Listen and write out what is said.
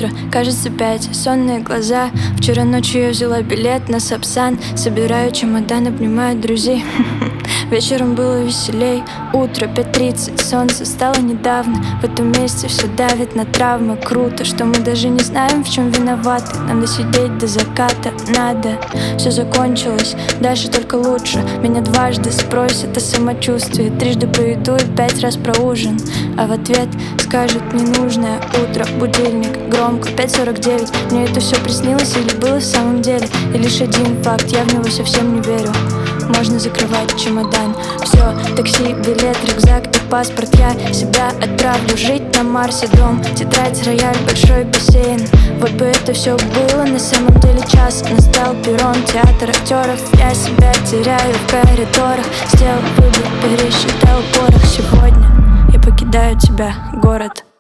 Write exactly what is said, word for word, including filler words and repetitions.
утро, кажется пять, сонные глаза. Вчера ночью я взяла билет на Сапсан. Собираю чемодан, обнимаю друзей. Вечером было веселей. Утро, пять тридцать, солнце стало недавно. В этом месяце все давит на травмы. Круто, что мы даже не знаем, в чем виноваты. Нам досидеть до заката надо. Все закончилось, дальше только лучше. Меня дважды спросят о самочувствии. Трижды про еду и пять раз про ужин. А в ответ скажут ненужное утро. Будильник громко, пять сорок девять. Мне это все приснилось или было в самом деле? И лишь один факт, я в него совсем не верю. Можно закрывать чемодан. Все, такси, билет, рюкзак и паспорт. Я себя отправлю жить на Марсе. Дом, тетрадь, рояль, большой бассейн. Вот бы это все было на самом деле. Час настал, перрон, театр актеров. Я себя теряю в коридорах. Сделал выбор, пересчитал порох. Сегодня я покидаю тебя, город.